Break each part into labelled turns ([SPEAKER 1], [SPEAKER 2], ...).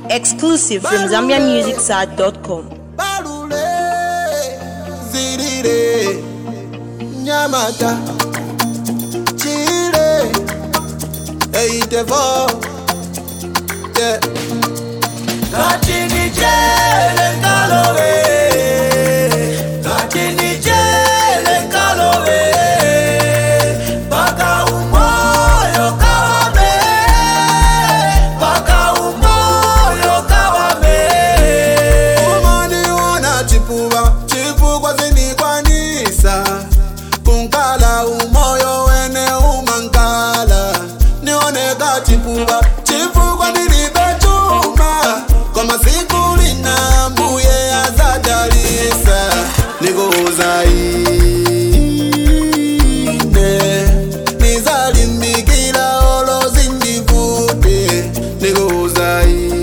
[SPEAKER 1] Exclusive from ZambiaMusicSite.com.
[SPEAKER 2] Zirire Nyamata Chile 84 yeah. Katini Jele Kalowe Katini Jele Kalowe Baka umoyo kawame Baka umoyo kawame Umani wana chipuwa Chipu kwa zini kwa nisa Kunkala umoyo wene umankala Nioneka chipuwa Chipu kwa nilibe chuma Kwa masiku lina muye azadalisa Nigo uzaine Nizalimikila olo zindivute Nigo uzaine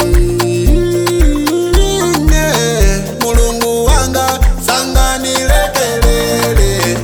[SPEAKER 2] Mulungu wanga sanga nilekelele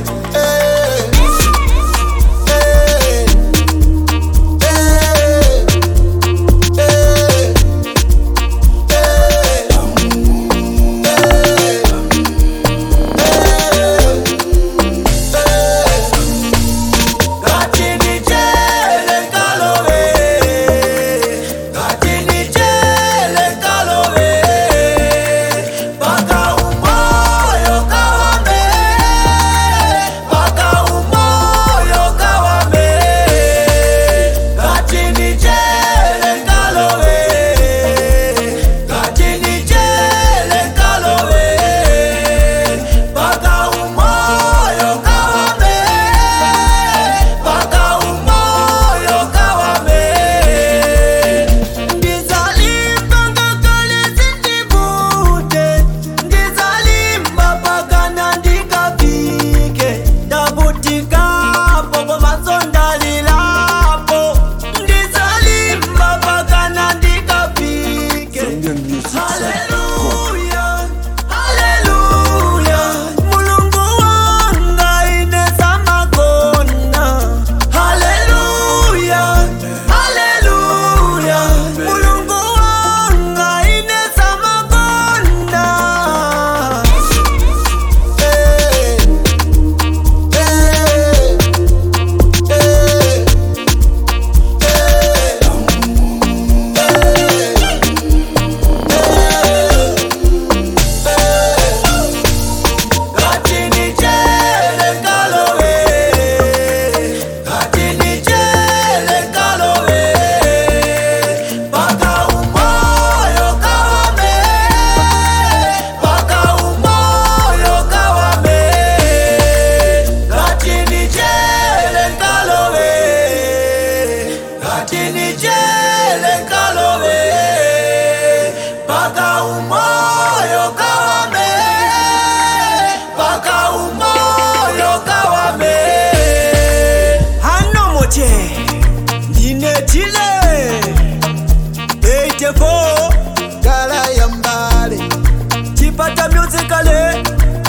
[SPEAKER 2] Gala yambale Chipata musicale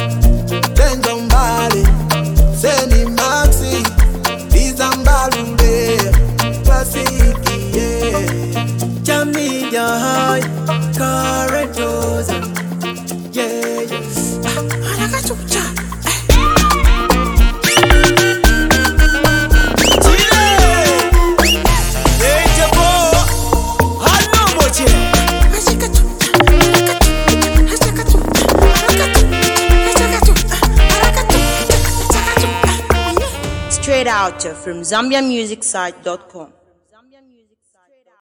[SPEAKER 2] Tengo mbale Seni maxi Izambalule Klasiki yeah Jamia high Carretosa yeah yeah Anakachucha
[SPEAKER 1] Straight out from ZambiaMusicSite.com.